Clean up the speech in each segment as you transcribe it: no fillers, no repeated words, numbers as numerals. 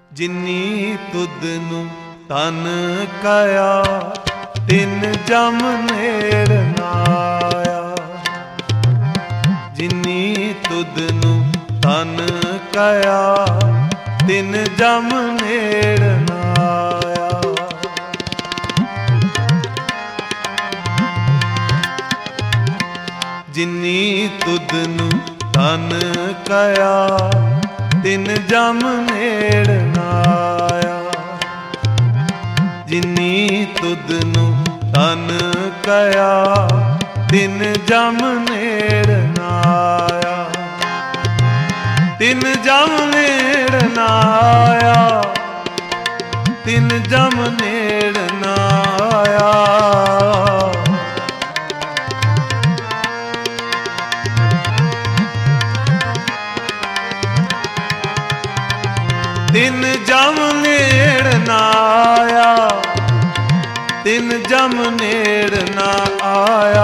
ਜਿਨੀ ਤੁਧ ਨੂੰ ਤਨ ਕਾਇਆ, ਤਿਨ ਜਮ ਨੇੜ ਨਾ ਆਇਆ। ਜਿਨੀ ਤੁਧ ਨੂੰ ਤਨ ਕਾਇਆ, ਤਿਨ ਜਮ ਨੇੜ ਨਾ ਆਇਆ। ਜਿਨੀ ਤੁਧ ਨੂੰ ਤਨ ਕਾਇਆ, ਤਿਨ ਜਮ ਨੇੜ ਨਾ ਆਇਆ। ਜਿਨੀ ਤੁਧ ਨੂੰ ਤਨ ਕਾਇਆ, ਤਿਨ ਜਮ ਨੇੜ ਨਾ ਆਇਆ। ਤਿਨ ਜਮ ਨੇੜ ਨਾ ਆਇਆ, ਤਿਨ ਜਮ ਨੇੜ ਨਾ ਆਇਆ। ਤਿਨ ਜਮ ਨੇੜ ਨਾ ਆਇਆ, ਤਿਨ ਜਮ ਨੇੜ ਨਾ ਆਇਆ।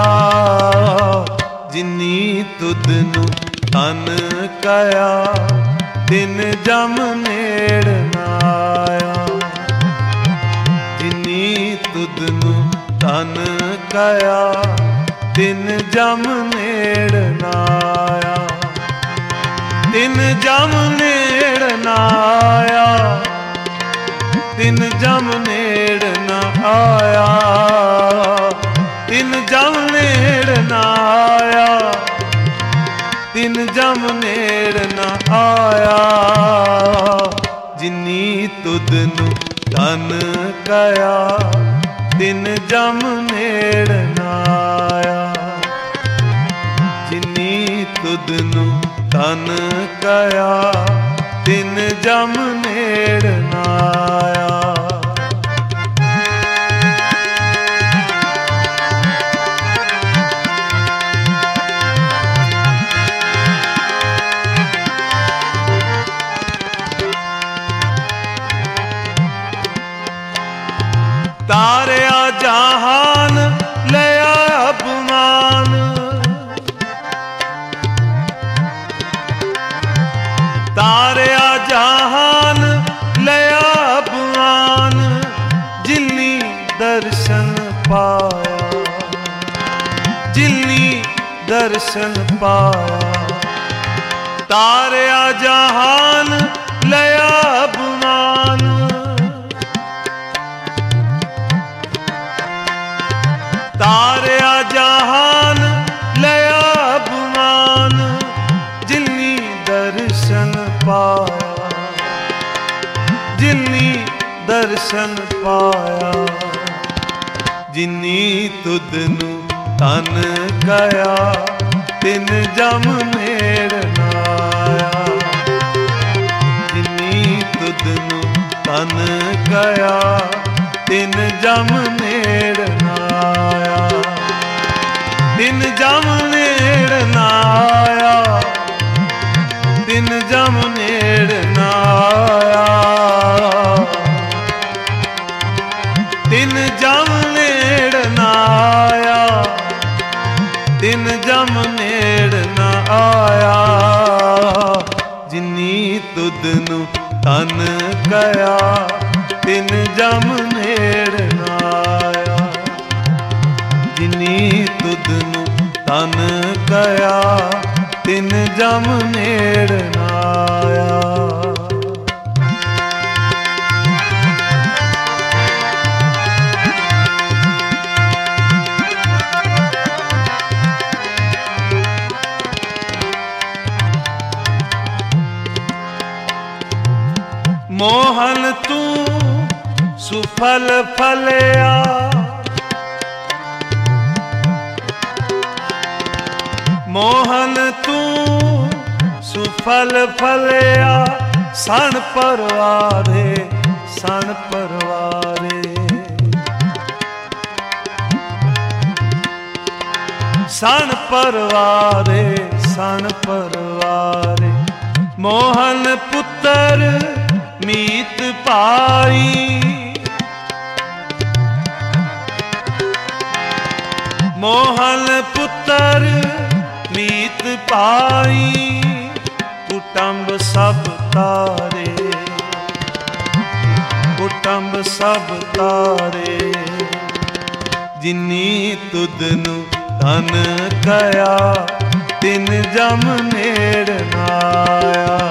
ਜਿਨੀ ਤੁਧ ਨੂੰ ਤਨ ਕਾਇਆ, ਤਿਨ ਜਮ ਨੇੜ ਨਾ ਆਇਆ। ਜਿਨੀ ਤੁਧ ਨੂੰ ਤਨ ਕਾਇਆ, ਤਿਨ ਜਮ ਨੇੜ ਨਾ ਆਇਆ। ਤਿਨ ਜਮ ਨੇੜ ਨਾ ਆਇਆ, ਤਿਨ ਜਮ ਨੇੜ ਨਾ ਆਇਆ। ਤਿਨ ਜਮ ਨੇੜ ਨਾ ਆਇਆ, ਤਿਨ ਜਮ ਨੇੜ ਨਾ ਆਇਆ। ਜਿਨੀ ਤੁਧ ਨੂੰ ਤਨ ਕਾਇਆ, ਤਿਨ ਜਮ ਨੇੜ ਨਾ ਆਇਆ। ਜਿਨੀ ਤੁਧ ਨੂੰ ਤਨ ਕਾਇਆ, ਤਿਨ ਜਮ ਨੇੜ ਨਾ ਆਇਆ। ਤਾਰਿਆ ਜਹਾਨ ਲਿਆ ਅਪਮਾਨ, ਤਾਰਿਆ ਜਹਾਨ ਲਿਆ ਅਪਮਾਨ। ਜਿਨੀ ਦਰਸ਼ਨ ਪਾਇਆ, ਜਿਨੀ ਦਰਸ਼ਨ ਪਾਇਆ। ਤਾਰਿਆ ਜਹਾਨ ਲਿਆ ਅਪਮਾਨ, ਤਾਰਿਆ ਜਹਾਨ ਲਿਆ ਅਪਮਾਨ। ਜਿਨੀ ਦਰਸ਼ਨ ਪਾਇਆ, ਜਿਨੀ ਦਰਸ਼ਨ ਪਾਇਆ। ਜਿਨੀ ਤੁਧ ਨੂੰ ਤਨ ਕਾਇਆ, ਤਿਨ ਜਮ ਨੇੜ ਨਾ ਆਇਆ। ਜਿਨੀ ਤੁਧ ਨੂੰ ਤਨ ਕਾਇਆ, ਤਿਨ ਜਮ ਨੇੜ ਨਾ ਆਇਆ। ਤਿਨ ਜਮ ਨੇੜ ਨਾ ਆਇਆ, ਤਿਨ ਜਮ ਨੇੜ ਨਾ ਆਇਆ। ਤਿਨ ਜਮ ਨੇੜ ਨਾ ਆਇਆ, ਤਿਨ ਜਮ ਨੇੜ ਨਾ ਆਇਆ। ਜਿਨੀ ਤੁਧ ਨੂੰ ਤਨ ਕਾਇਆ, ਤਿਨ ਜਮ ਨੇੜ ਨਾ ਆਇਆ। ਜਿਨੀ ਤੁਧ ਨੂੰ ਤਨ ਕਾਇਆ, ਤਿਨ ਜਮ ਨੇੜ ਨਾ ਆਇਆ। ਮੋਹਨ ਤੂੰ ਸੁਫਲ ਫਲਿਆ, ਮੋਹਨ ਤੂੰ ਸੁਫਲ ਫਲਿਆ। ਸਣ ਪਰਵਾਰੇ, ਸਣ ਪਰਵਾਰੇ। ਸਣ ਪਰਵਾਰੇ, ਸਣ ਪਰਵਾਰੇ। ਮੋਹਨ ਪੁੱਤਰ ਮੀਤ ਭਾਈ, ਮੋਹਨ ਪੁੱਤਰ ਮੀਤ ਭਾਈ। ਕੁਟੰਬ ਸਭ ਤਾਰੇ, ਕੁਟੰਬ ਸਭ ਤਾਰੇ। ਜਿਨੀ ਤੁਧ ਨੂੰ ਤਨ ਕਇਆ ਤਿਨ ਜਮ ਨੇੜ ਨਾ ਆਇਆ।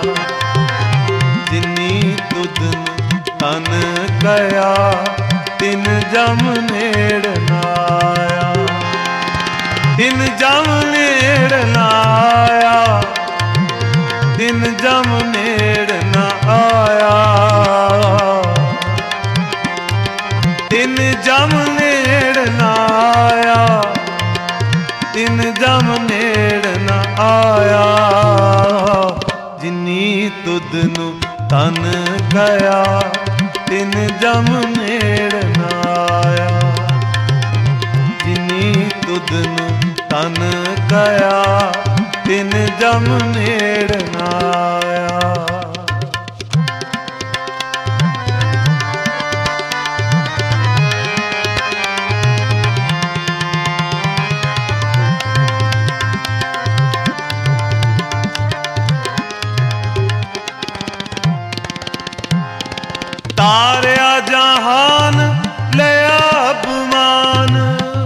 ਜਿਨੀ ਤੁਧ ਨੂੰ ਤਨ ਕਇਆ ਤਿਨ ਜਮ ਨੇੜ ਨਾ ਆਇਆ। ਤਿਨ ਜਮ ਨੇੜ ਨਾ ਆਇਆ, ਤਿਨ ਜਮ ਨੇੜ ਨਾ ਆਇਆ। ਤਿਨ ਜਮ ਨੇੜ ਨਾ ਆਇਆ, ਤਿਨ ਜਮ ਨੇੜ ਨਾ ਆਇਆ। ਜਿਨੀ ਤੁਧ ਨੂੰ ਤਨ ਕਇਆ ਤਿਨ ਜਮ ਨੇੜ ਨਾ ਆਇਆ। ਜਿਨੀ ਤੁਧ ਨੂੰ ਤਨ ਕਇਆ ਤਿਨ ਜਮ ਨੇੜ ਨਾ ਆਇਆ। ਤਾਰਿਆ ਜਹਾਨ ਲਿਆ ਅਪਮਾਨ।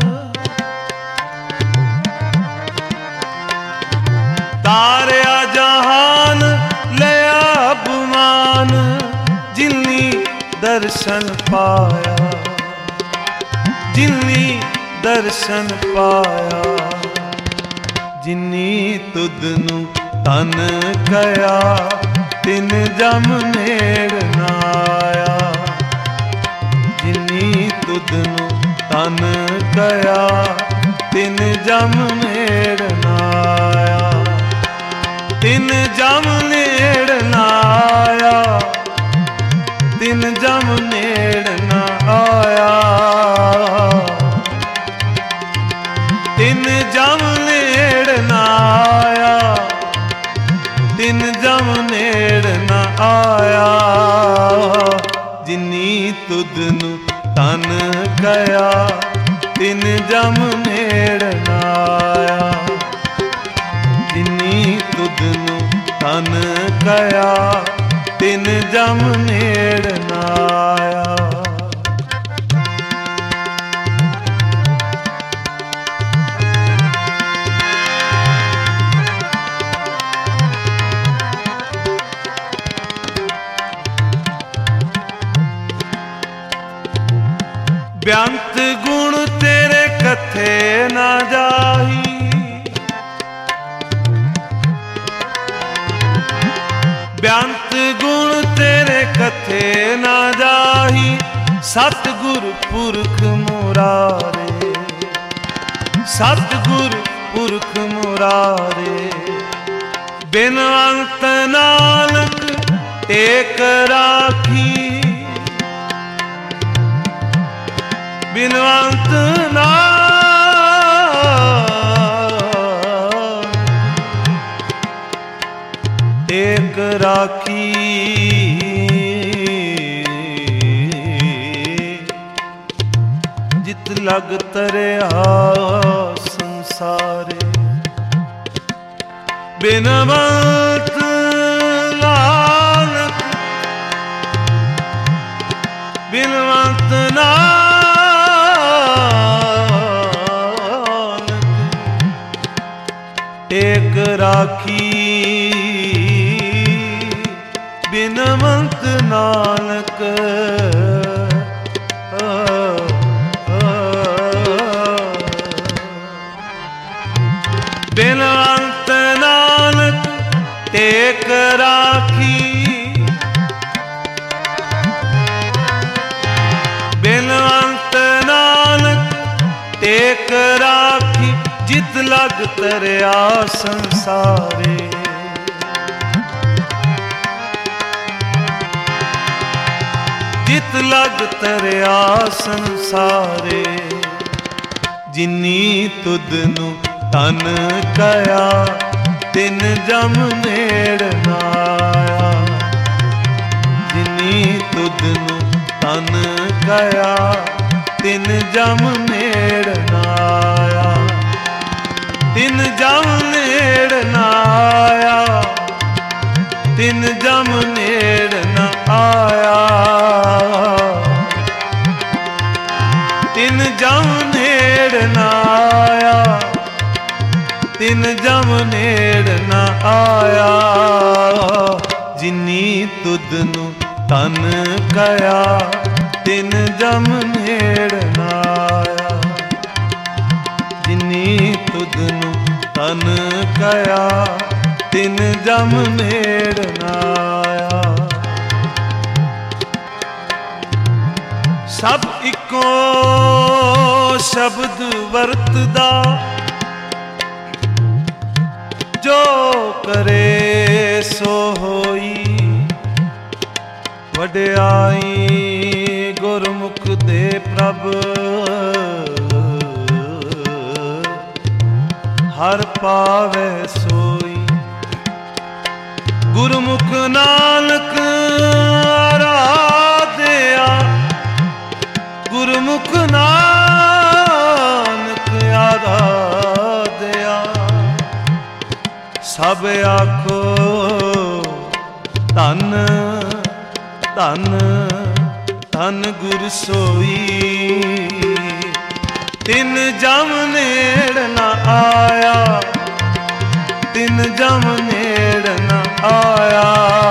ਤਾਰਿਆ ਜਹਾਨ ਲਿਆ ਅਪਮਾਨ। ਜਿਨੀ ਦਰਸ਼ਨ ਪਾਇਆ, ਜਿਨੀ ਦਰਸ਼ਨ ਪਾਇਆ। ਜਿਨੀ ਤੁਧ ਨੂੰ ਤਨ ਕਇਆ ਤਿਨ ਜਮ ਨੇੜ ਨਾ ਆਇਆ। ਜਿਨੀ ਤੁਧ ਨੂੰ ਤਨ ਕਇਆ ਤਿਨ ਜਮ ਨੇੜ ਨਾ ਆਇਆ। ਤਿਨ ਜਮ ਨੇੜ ਨਾ ਆਇਆ, ਤਿਨ ਜਮ ਨੇੜ ਨਾ ਆਇਆ। ਤਿਨ ਜਮ ਨੇੜ ਨਾ ਆਇਆ, ਤਿਨ ਜਮ ਨੇੜ ਨਾ ਆਇਆ। ਜਿਨੀ ਤੁਧ ਨੂੰ ਤਨ ਕਇਆ ਤਿਨ ਜਮ ਨੇੜ ਨਾ ਆਇਆ। ਜਿਨੀ ਤੁਧ ਨੂੰ ਤਨ ਕਇਆ ਤਿਨ ਜਮ ਨੇੜ ਨਾ ਆਇਆ। ਬੇਅੰਤ ਗੁਣ ਤੇਰੇ ਕਥੇ ਨਾ ਜਾਹੀ। ਬੇਅੰਤ ਗੁਣ ਤੇਰੇ ਕਥੇ ਨਾ ਜਾਹੀ। ਸਤਿਗੁਰ ਪੁਰਖ ਮੁਰਾਰੇ, ਸਤਿਗੁਰ ਪੁਰਖ ਮੁਰਾਰੇ। ਬਿਨਵੰਤ ਨਾਨਕ ਏਕ ਰਾਖੀ। ਬਿਨਵੰਤ ਨਾਨਕ ਏਕ ਰਾਖੀ। ਜਿਤ ਲਗ ਤਰਿਆ ਸੰਸਾਰੇ। ਬਿਨਵੰਤ ਨਾਨਕ, ਬਿਨਵੰਤ ਨਾਨਕ ਏਕ ਰਾਖੀ। ਬਿਨਵੰਤ ਨਾਨਕ ਬਿਨਵੰਤ ਨਾਨਕ ਏਕ ਰਾਖੀ। ਬਿਨਵੰਤ ਨਾਨਕ ਏਕ ਰਾਖੀ। ਜਿਤ ਲਗ ਤਰਿਆ ਸੰਸਾਰੇ। ਜਿਤ ਲਗ ਤਰਿਆ ਸੰਸਾਰੇ। ਜਿਨੀ ਤੁਧ ਨੂੰ ਤਨ ਕਇਆ ਤਿਨ ਜਮ ਨੇੜ ਨਾ ਆਇਆ। ਜਿਨੀ ਤੁਧ ਨੂੰ ਤਨ ਕਇਆ ਤਿਨ ਜਮ ਨੇੜ ਨਾ ਆਇਆ। ਤਿਨ ਜਮ ਨੇੜ ਨਾ ਆਇਆ, ਤਿਨ ਜਮ ਨੇੜ ਨਾ ਆਇਆ। ਜਮ ਨੇੜ ਨਾ ਆਇਆ, ਤਿਨ ਜਮ ਨੇੜ ਨਾ ਆਇਆ। ਜਿਨੀ ਤੁਧ ਨੂੰ ਤਨ ਕਇਆ, ਤਿਨ ਜਮ ਨੇੜ ਨਾ ਆਇਆ। ਜਿਨੀ ਤੁਧ ਨੂੰ ਤਨ ਕਇਆ, ਤਿਨ ਜਮ ਨੇੜ ਨਾ ਆਇਆ। ਸਭ ਇੱਕੋ ਸ਼ਬਦ ਵਰਤਦਾ, ਜੋ ਕਰੇ ਸੋ ਹੋਈ। ਵਡਿਆਈ ਗੁਰਮੁਖ ਦੇ ਪ੍ਰਭ, ਹਰ ਪਾਵੇ ਸੋਈ। ਗੁਰਮੁਖ ਨਾਨਕ ਆਰਾਧਿਆ, ਗੁਰਮੁਖ ਨਾਨਕ ਆਰਾਧਿਆ। ਸਭ ਆਖੋ ਧੰਨ ਧੰਨ ਧੰਨ ਗੁਰ ਸੋਈ। ਤਿਨ ਜਮ ਨੇੜ ਨਾ ਆਇਆ, ਤਿਨ ਜਮ ਨੇੜ ਨਾ ਆਇਆ।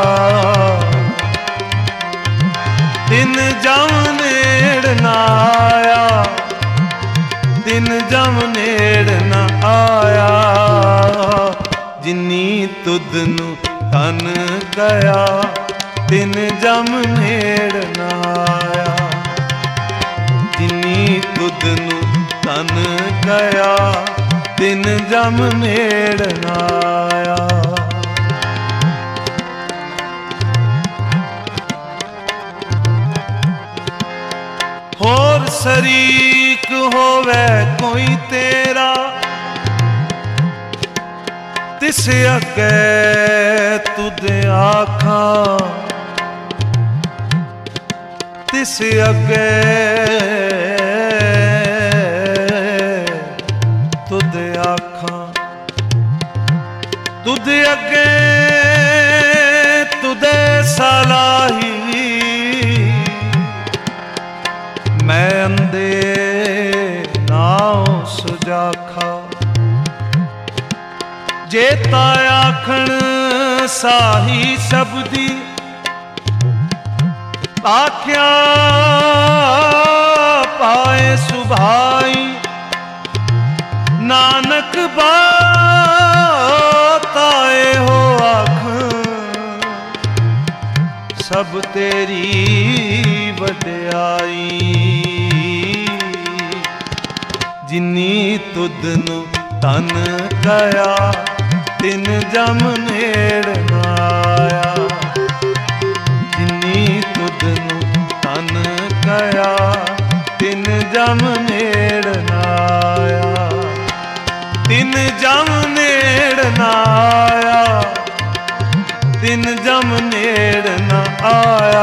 ਤਿਨ ਜਮ ਨੇੜ ਨਾ ਆਇਆ, ਤਿਨ ਜਮ ਨੇੜ ਨਾ ਆਇਆ। ਜਿਨੀ ਤੁਧ ਨੂੰ ਤਨ ਕਇਆ, ਤਿਨ ਜਮ ਨੇੜ ਨਾ ਆਇਆ। ਜਿਨੀ ਤੁਧ ਨੂੰ ਤਨ ਕਇਆ, ਤਿਨ ਜਮ ਨੇੜ ਨਾ ਆਇਆ। ਹੋਰ ਸ਼ਰੀਕ ਹੋਵੇ ਕੋਈ ਤੇਰਾ, ਤਿਸ ਅੱਗੇ ਤੁਧ ਆਖਾਂ। ਤਿਸ ਅੱਗੇ ਤੁਧ ਆਖਾਂ। ਤੁਧ ਅੱਗੇ ਤੁਧੇ ਸਲਾਹੀ, ਮੈਂ ਅੰਦੇ ਨਾਉ ਸੁਜਾਖਾ। ਜੇਤਾ ਆਖਣ ਸਾਹੀ ਸ਼ਬਦੀ, ਆਖਿਆ ਪਾਏ ਸੁਭਾਈ। ਨਾਨਕ ਬਾਤਾਏ ਹੋ ਆਖ, ਸਭ ਤੇਰੀ ਵਡਿਆਈ। ਜਿਨੀ ਤੁਧ ਨੂੰ ਤਨ ਕਇਆ, ਤਿਨ ਜਮ ਨੇੜ ਨਾ ਆਇਆ। ਜਿਨੀ ਤੁਧ ਨੂੰ ਤਨ ਕਇਆ, ਤਿਨ ਜਮ ਨੇੜ ਨਾ ਆਇਆ। ਤਿਨ ਜਮ ਨੇੜ ਨਾ ਆਇਆ, ਤਿਨ ਜਮ ਨੇੜ ਨਾ ਆਇਆ।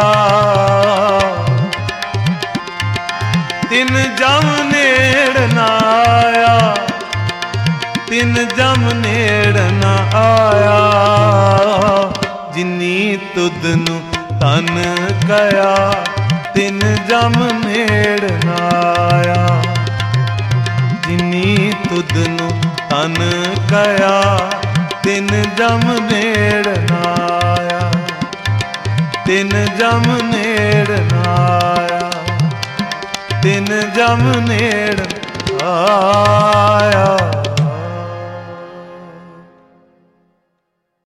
ਤਿਨ ਜਮ ਨੇੜ ਨਾ ਆਇਆ, ਤਿਨ ਜਮ ਨੇੜ ਨਾ ਆਇਆ। ਜਿਨੀ ਤੁਧ ਨੂੰ ਤਨ ਕਇਆ, ਤਿਨ ਜਮ ਨੇੜ ਨਾ ਆਇਆ। ਜਿਨੀ ਤੁਧ ਨੂੰ ਤਨ ਕਇਆ, ਤਿਨ ਜਮ ਨੇੜ ਨਾ ਆਇਆ। ਤਿਨ ਜਮ ਨੇੜ ਨਾ ਆਇਆ, ਤਿਨ ਜਮ ਨੇੜ ਆਇਆ।